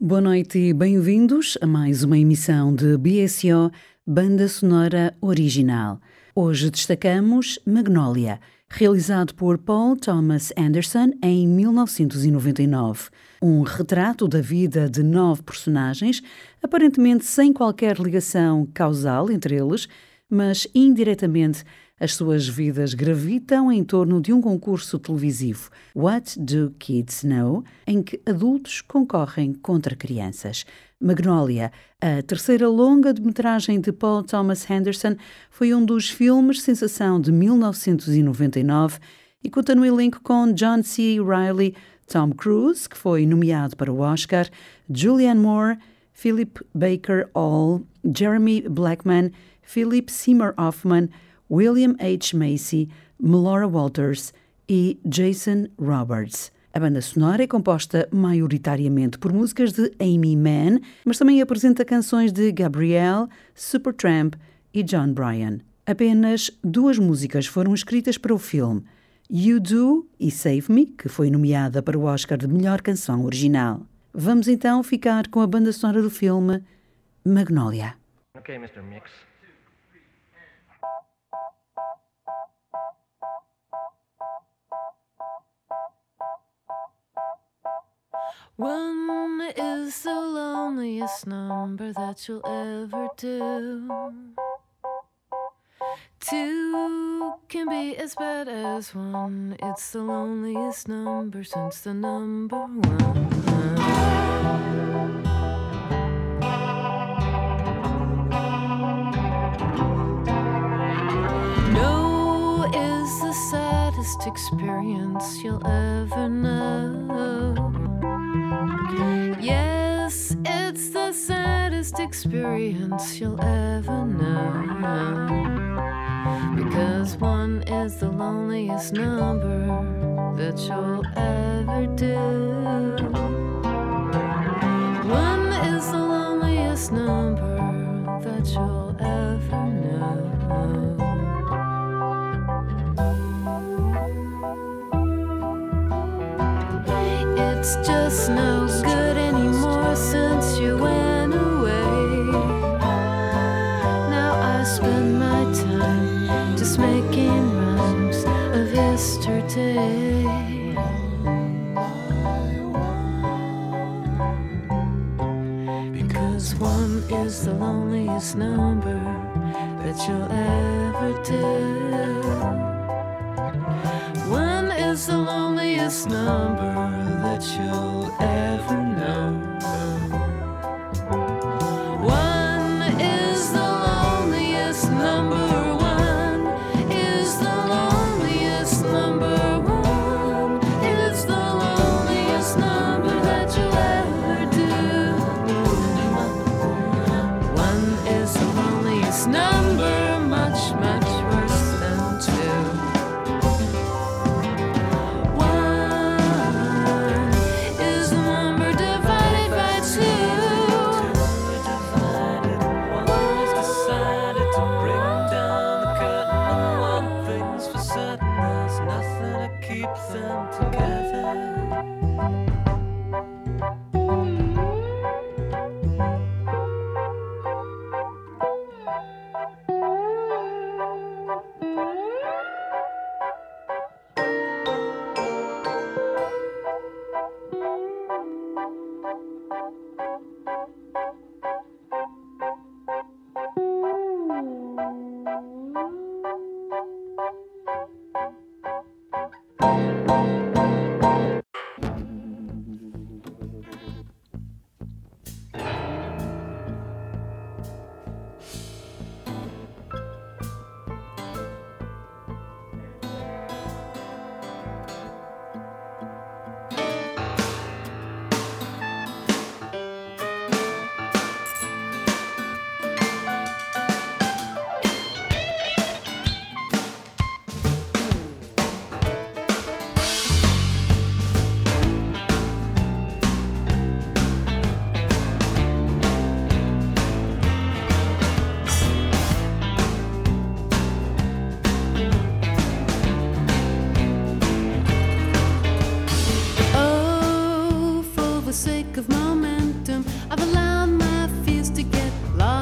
Boa noite e bem-vindos a mais uma emissão de BSO Banda Sonora Original. Hoje destacamos Magnolia, realizado por Paul Thomas Anderson em 1999. Um retrato da vida de 9 personagens, aparentemente sem qualquer ligação causal entre eles, mas indiretamente as suas vidas gravitam em torno de um concurso televisivo, What Do Kids Know?, em que adultos concorrem contra crianças. Magnolia, a terceira longa-metragem de Paul Thomas Anderson, foi um dos filmes sensação de 1999 e conta no elenco com John C. Reilly, Tom Cruise, que foi nomeado para o Oscar, Julianne Moore, Philip Baker Hall, Jeremy Blackman, Philip Seymour Hoffman, William H. Macy, Melora Walters e Jason Roberts. A banda sonora é composta maioritariamente por músicas de Amy Mann, mas também apresenta canções de Gabrielle, Supertramp e John Bryan. Apenas 2 músicas foram escritas para o filme, You Do e Save Me, que foi nomeada para o Oscar de melhor canção original. Vamos então ficar com a banda sonora do filme Magnolia. Okay, Mr. Mix. One is the loneliest number that you'll ever do. 2 can be as bad as 1. It's the loneliest number since the number 1. No is the saddest experience you'll ever know. Yes, it's the saddest experience you'll ever know. Because 1 is the loneliest number that you'll ever do. 1 is the loneliest number that you'll ever know. It's just no good anymore since you went away. Now I spend my time just making rhymes of yesterday. Because 1 is the loneliest number that you'll ever do. 1 is the loneliest number that you'll ever know. 1 is the loneliest number. 1 is the loneliest number. 1 is the loneliest number that you'll ever do. 1 is the loneliest number, much, much worse than 2. Is the number divided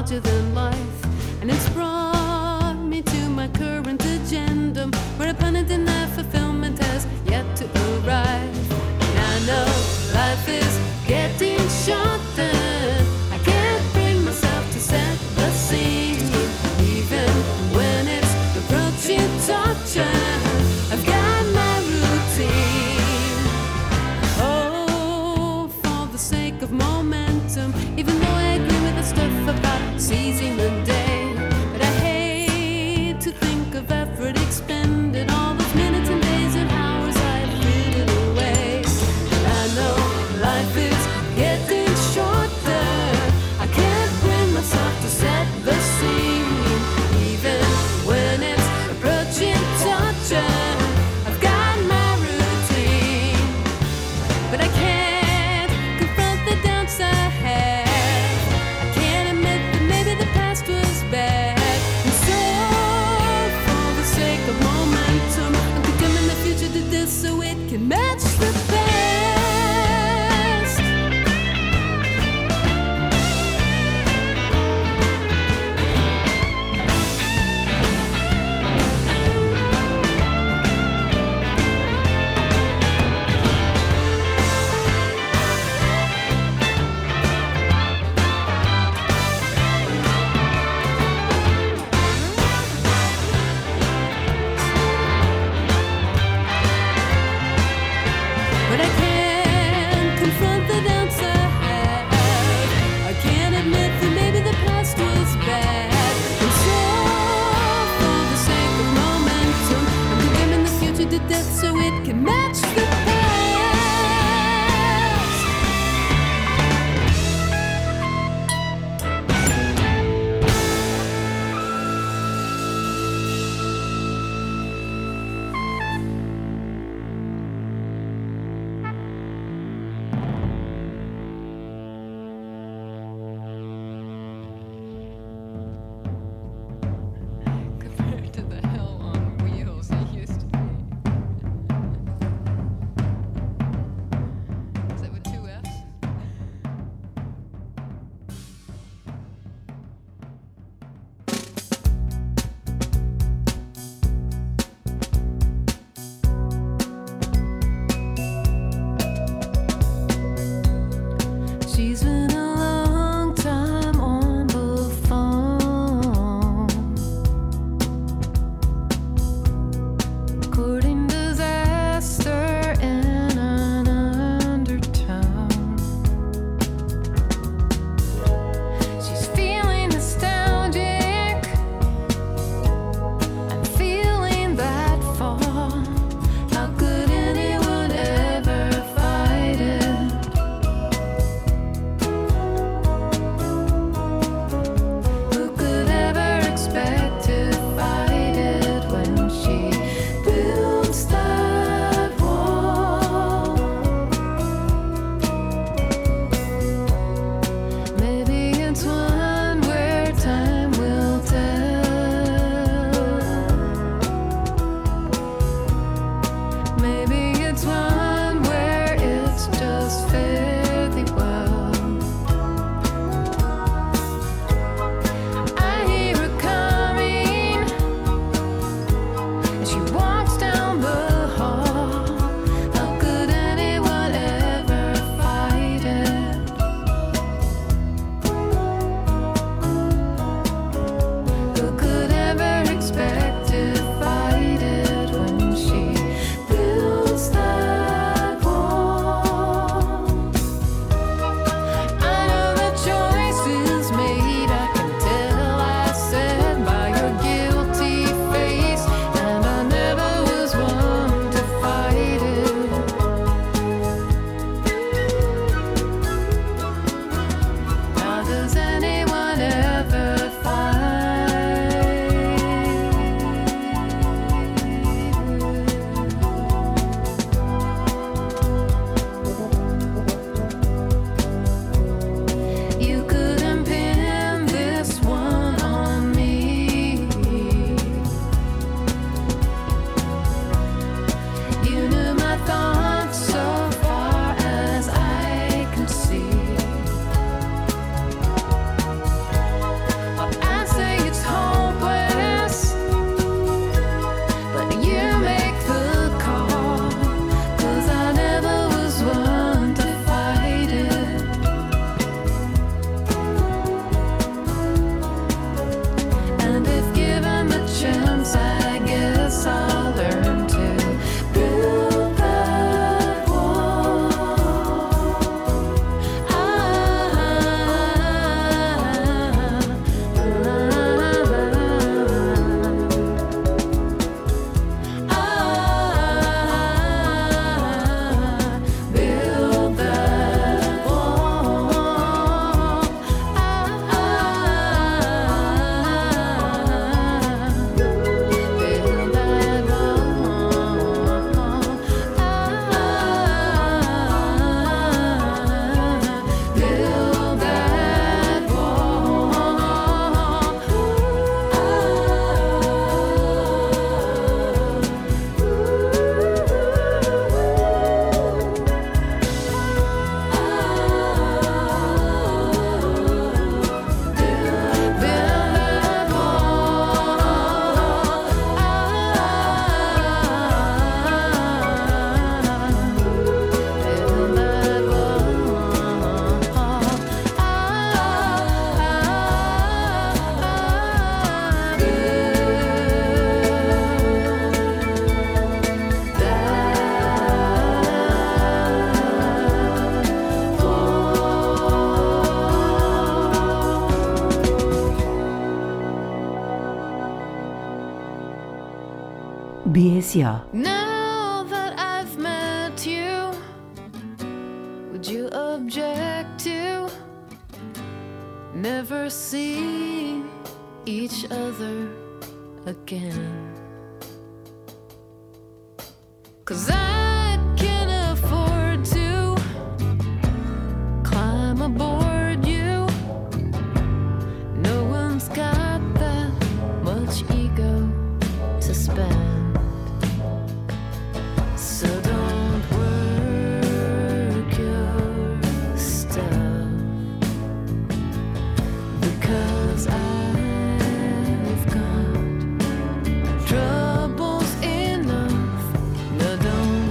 larger than life, and it's brought me to my current agenda, where a penitent in that fulfillment has yet to arrive. And I know life is getting shorter. I can't bring myself to set the scene, even when it's approaching torture. I've got my routine. Oh, for the sake of momentum, even though I agree with the stuff about seizing the day, but I hate to think of effort expended, all those minutes and days and hours I've frittered away. And I know life is getting shorter. I can't bring myself to set the scene, even when it's approaching torture. I've got my routine, but I can't confront the downside. I can't admit that maybe the past was BSO. Now that I've met you, would you object to never see each other again? 'Cause I can't afford to climb aboard you. No one's got that much ego to spend. So don't work your stuff, because I've got troubles enough. No, don't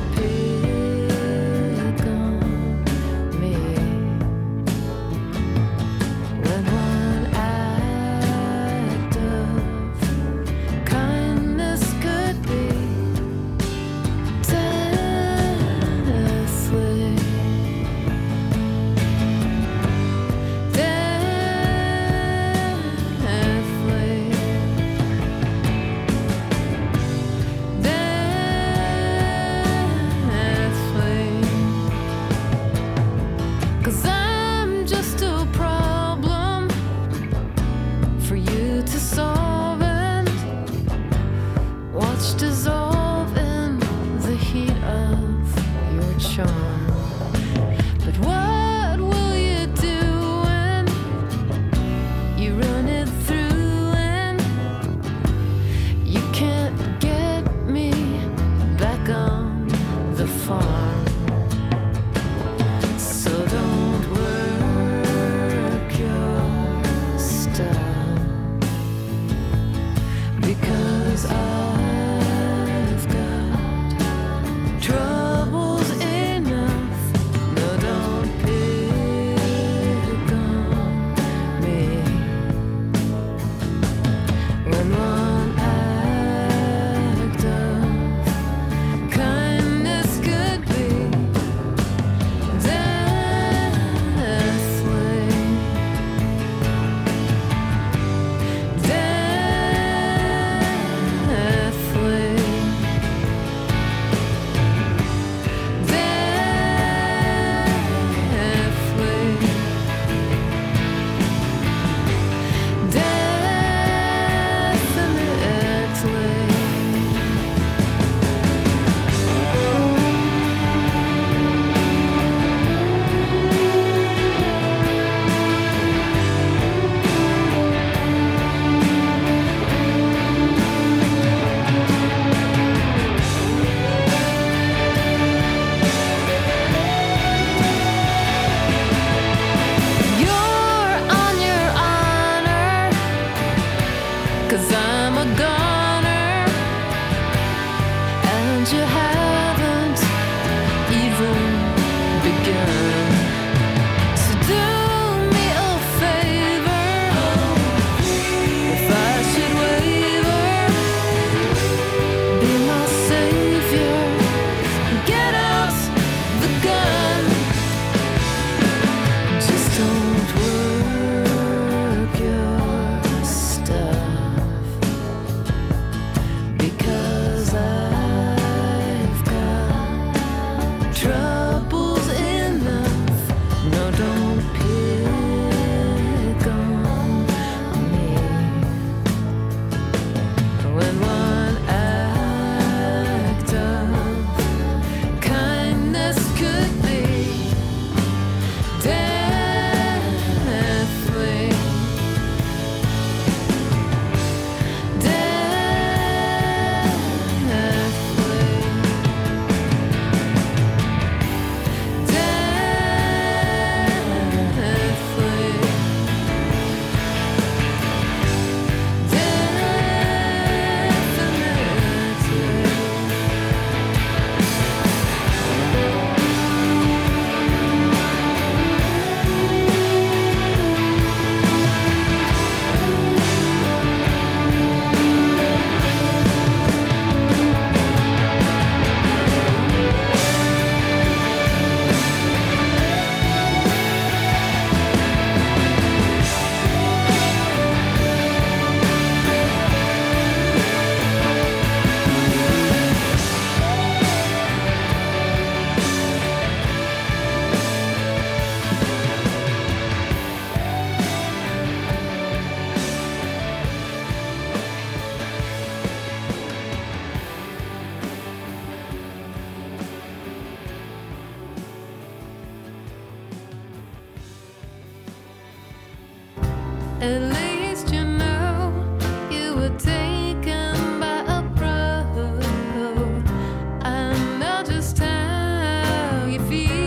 At least you know you were taken by a pro. I know just how you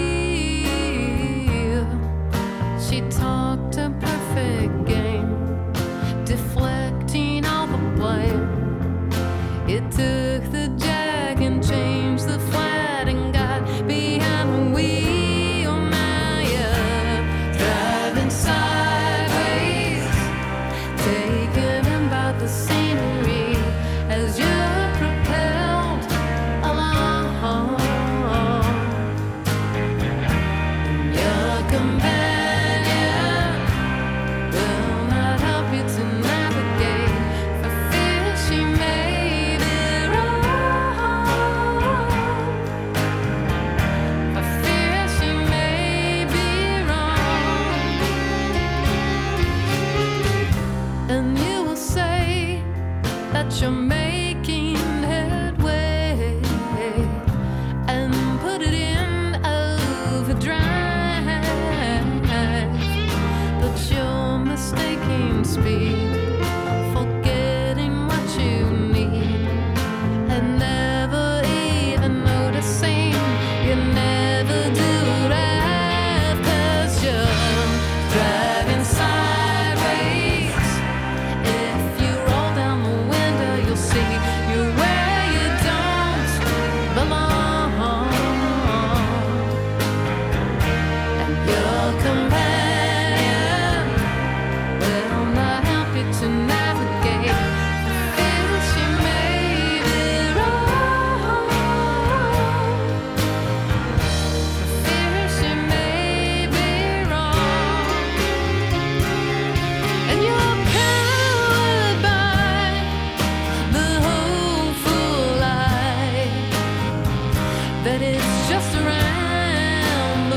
feel. She talked a perfect game, deflecting all the blame. It took the jack and changed the flat and got behind the wheel. Now you're driving sideways, taken in by the scenery as you're propelled along. Your companion will not help you to navigate, for fear she may be wrong. For fear she may be wrong. And you will say that you're making headway and put it in overdrive, but you're mistaking speed, forgetting what you need, and never even noticing you never do right, 'cause you're driving sideways. If you roll down the window, you'll see you're where you don't belong. And your companion will not help you to navigate, for fear she may be wrong. For fear she may be wrong. And you're cowed by the hopeful light that it's just around the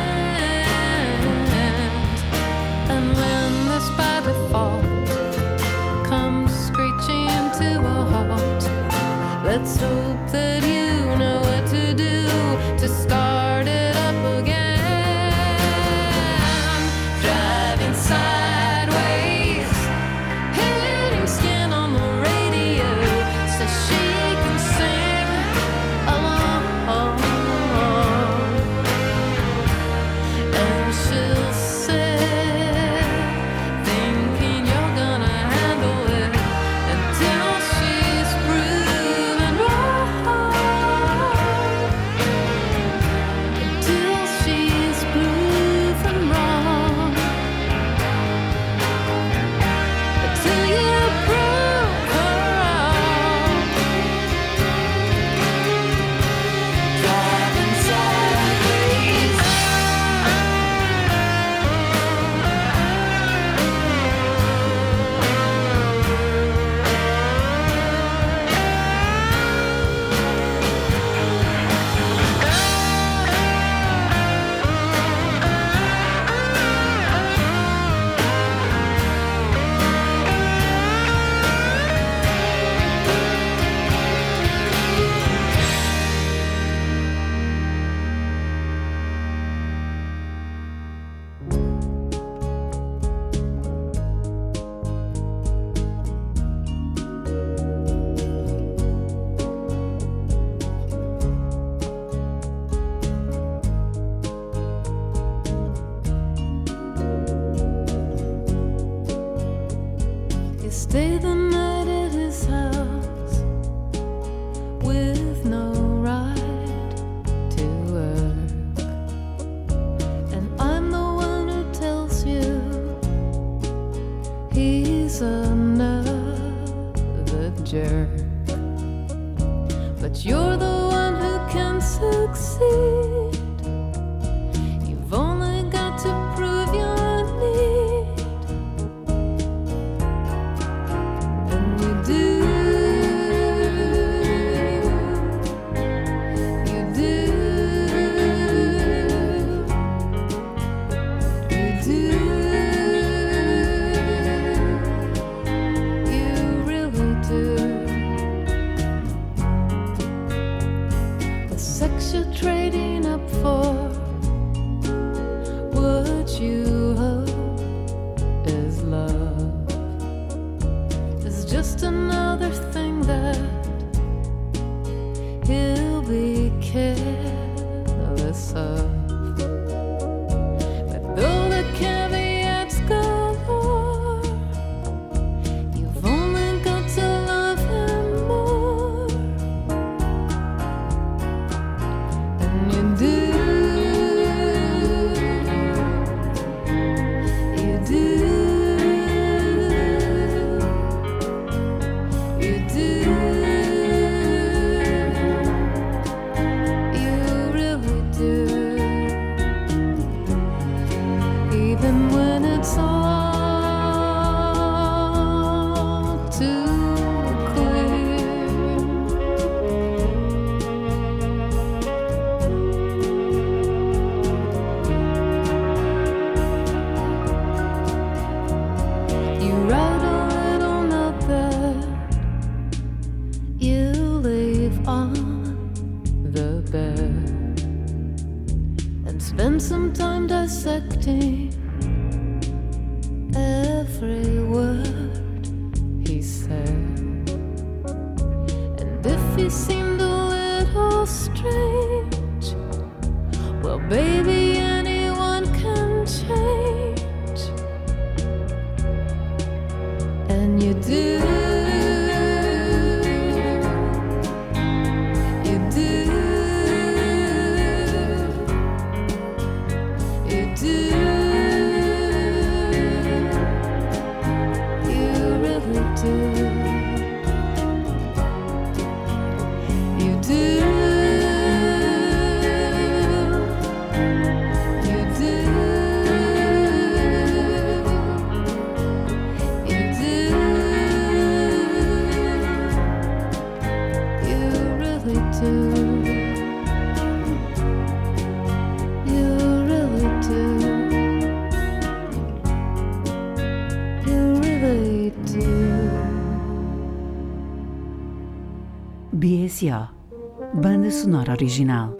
bend. And when this by default comes screeching to a halt, let's hope that you know what to do to start it up again. Driving sideways, hitting skin on the radio so she can sing along. And she'll sit thinking you're gonna handle it until she's proven wrong. Until she's proven wrong. Until you prove her wrong. Driving sideways. You stay the night at his house with no ride to work, and I'm the one who tells you he's another jerk. But you're the one who can succeed. You've only got to prove your need. And you do. You do. You do. You really do. You do. BSO, Banda Sonora Original.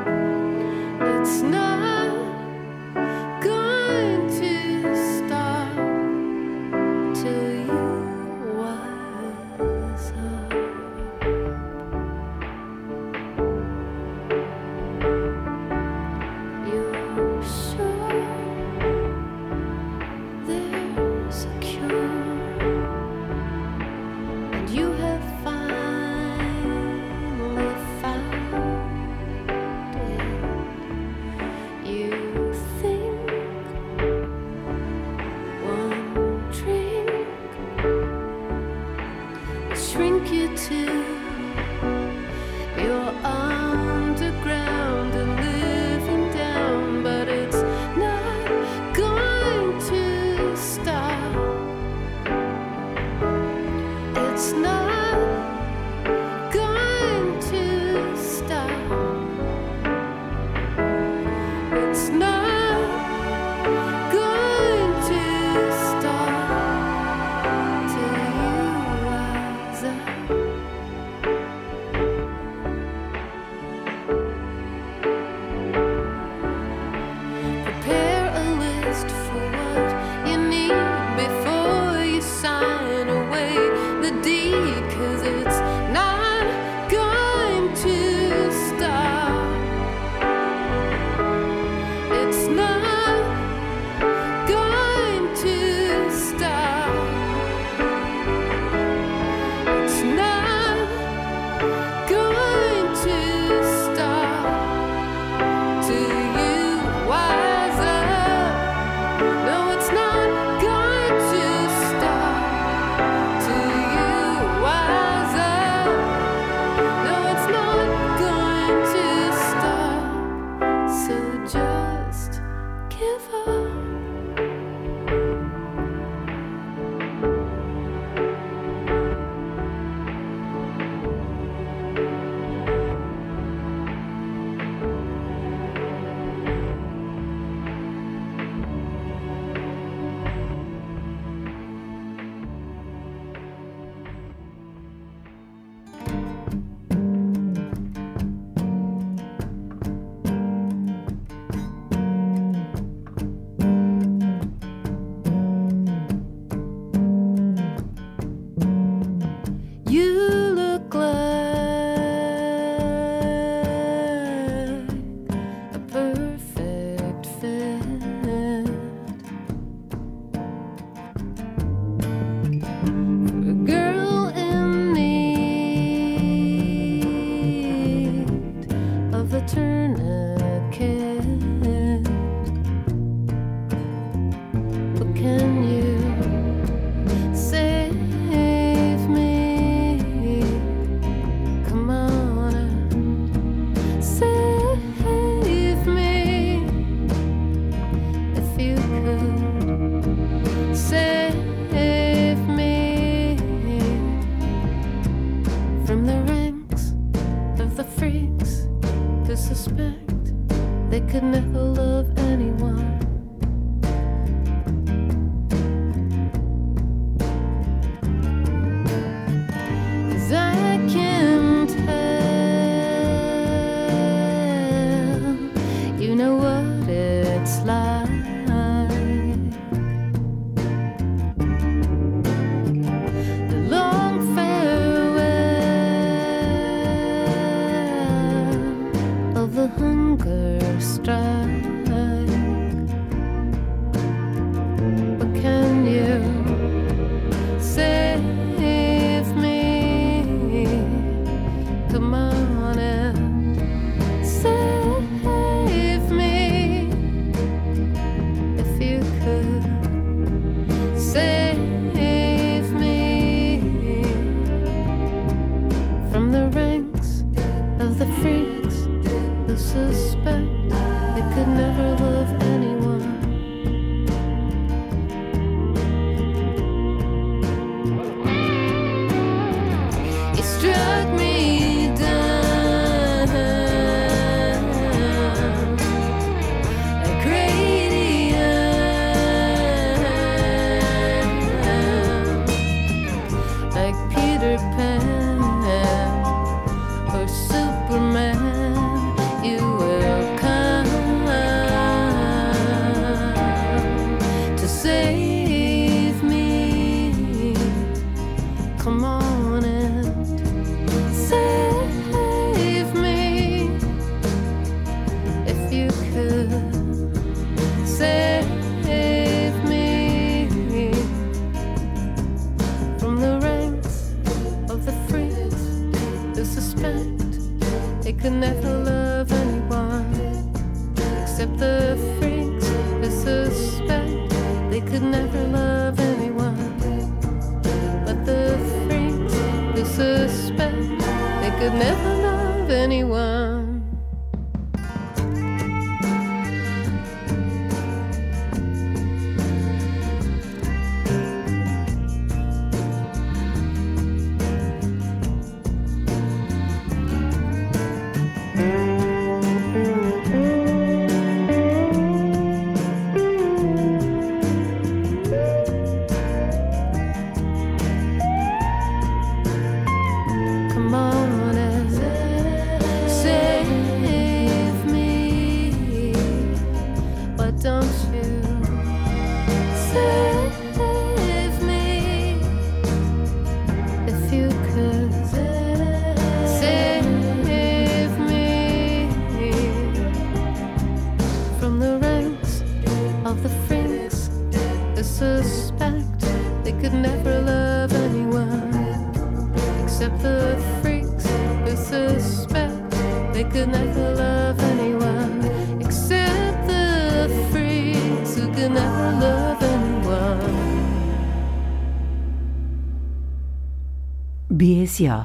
It's not going to stop. give up. BSO.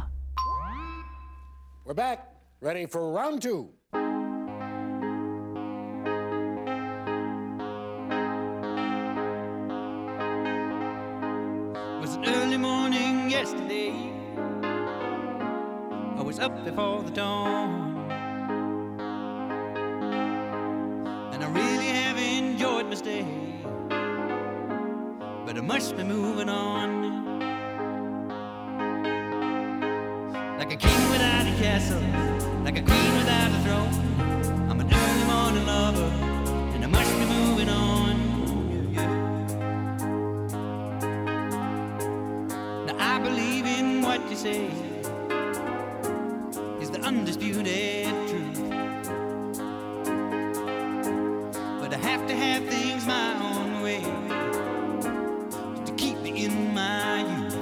We're back, ready for round two. early morning yesterday. I was up before the dawn, and I really have enjoyed my stay, but I must be moving on. Like a king without a castle, like a queen without a throne, I'm an early morning lover, and I must be moving on. Now I believe in what you say is the undisputed truth, but I have to have things my own way to keep me in my youth.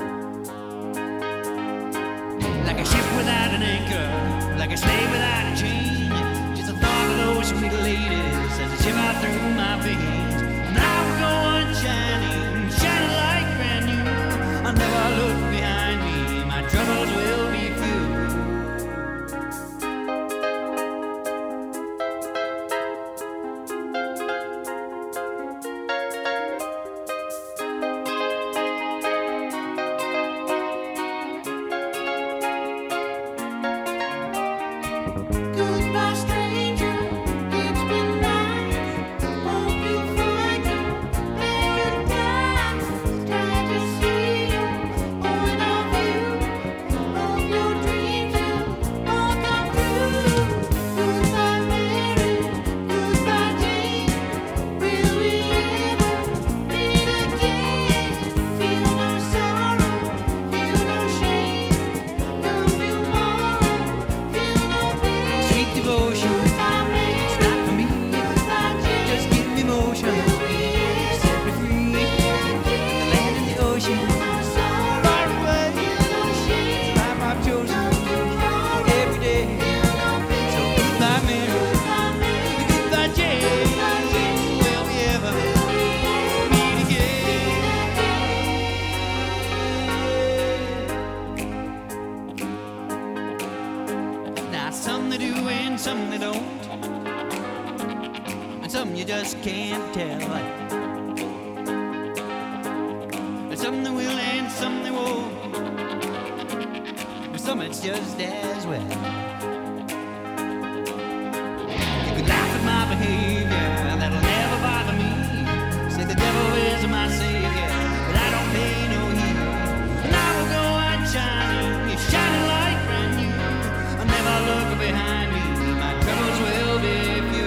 Like a ship without an anchor, like a slave without a chain, just the thought of those sweet ladies as they shiver through my veins. And I will go on shining, shining like brand new. I'll never look behind me, my troubles will be few. Goodbye, stranger. It's been nice. Hope you find your paradise. Glad to see you. Point of view. Hope your dreams will all come true. Goodbye, Mary. Goodbye, Jane. Will we ever meet again? Feel no sorrow. Feel no shame. No tomorrow. Feel no pain. Sweet devotion, Goodbye, Mary. it's not for me. Goodbye, Jane. Just give me motion, set me free. The land and the ocean, far away. Life I've chosen every day. So goodbye, Mary. Goodbye, Jane. Will we ever meet again? Now some they do and some they don't, and some you just can't tell. And some they will and some they won't, but some it's just as well. You could laugh at my behavior, that'll never bother me. Say the devil is my savior, but I don't pay no heed. And I will go on shining, it's shining like brand new. I'll never look behind me, my troubles will be few.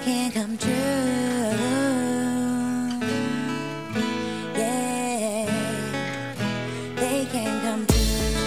can come true. Yeah, they can come true.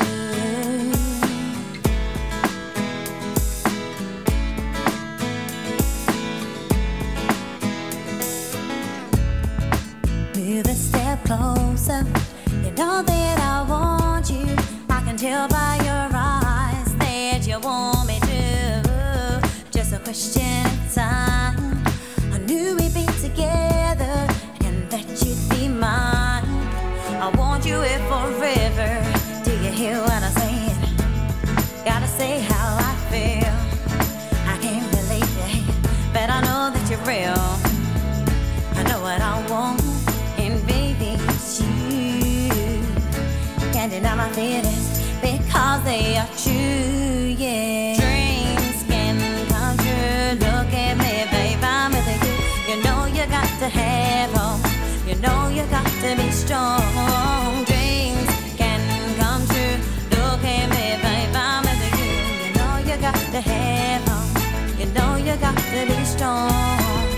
Move a step closer. You know that I want you. I can tell by your eyes that you want me to. Just a question of time. I knew we'd be together and that you'd be mine. I want you here forever. Do you hear what I'm saying? Gotta say how I feel. I can't believe it, but I know that you're real. I know what I want, and baby, it's you. Can't deny my feelings because they are true, yeah. Dreams can come true. Look at me, babe, I'm with you. You know you got to have hope. You know you got to be strong. Dreams can come true. Look at me, babe, I'm with you. You know you got to have hope. You know you got to be strong.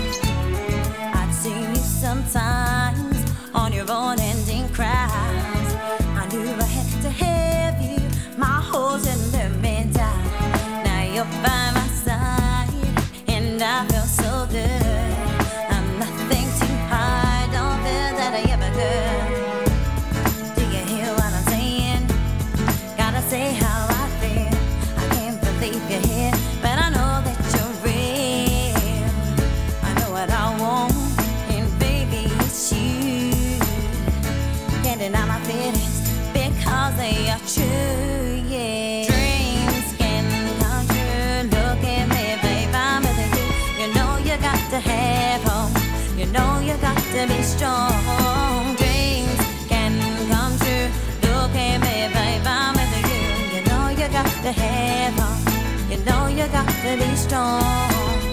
I'd see you sometimes on your own ending cries. I knew I had to have you. My holes in the middle. Now you're by my side, and I feel so good. I'm nothing to hide. Don't feel that I ever could. Do you hear what I'm saying? Gotta say how I feel. I can't believe you're here, but I know that you're real. I know what I want, and baby, it's you. Can't deny my feelings because they are true, yeah. Dreams can come true. Look at me, babe, I'm with you. You know you got to have hope. You know you got to be strong. Dreams can come true. Look at me, babe, I'm with you. You know you got to have hope. You know you got to be strong.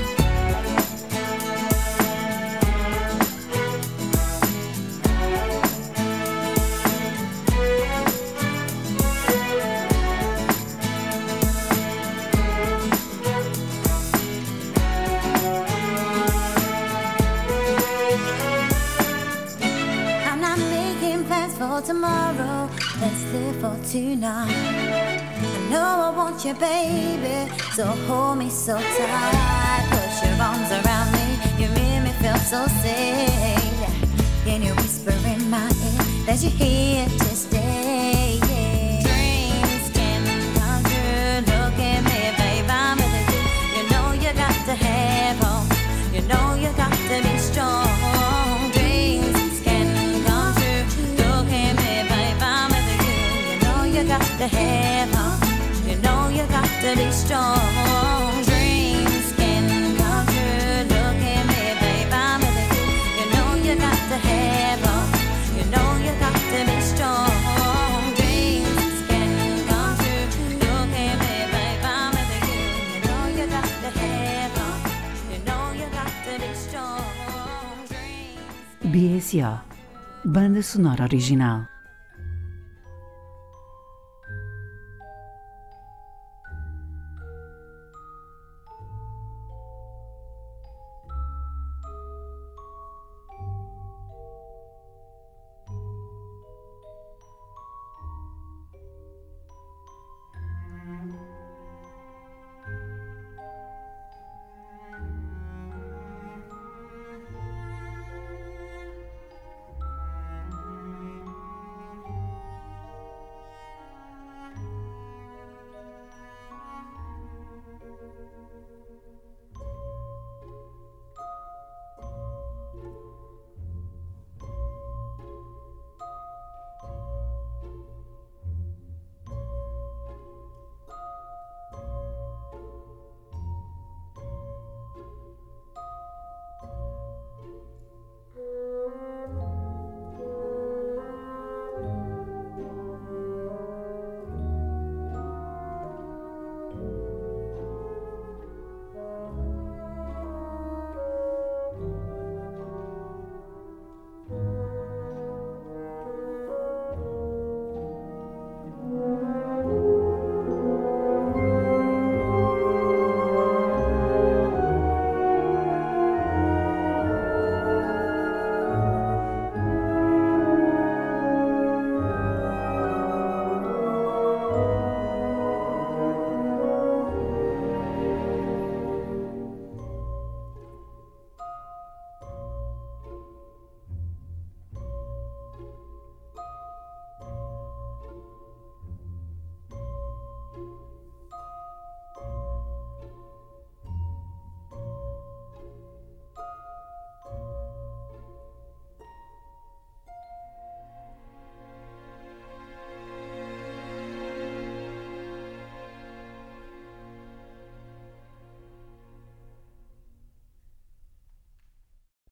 I'm not making plans for tomorrow. Let's live for tonight. I know I want you, baby, so hold me so tight. Put your arms around me, you make me feel so safe. Can you whisper in my ear that you're here to stay? Yeah. Dreams can come true. Look at me, babe, I'm with you. You know you got to have hope. You know you got to be strong. Dreams can come true. Look at me, babe, I'm with you. You know you got to have hope. You know you got to be strong. Dreams can come true. Look at me, babe, I'm with you. You know you got to have hope. You know you got to be strong. Dreams can come true. Look at me, babe, I'm with you. You know you got to have hope. You know you got to be strong. Dreams. BSO, Banda Sonora Original.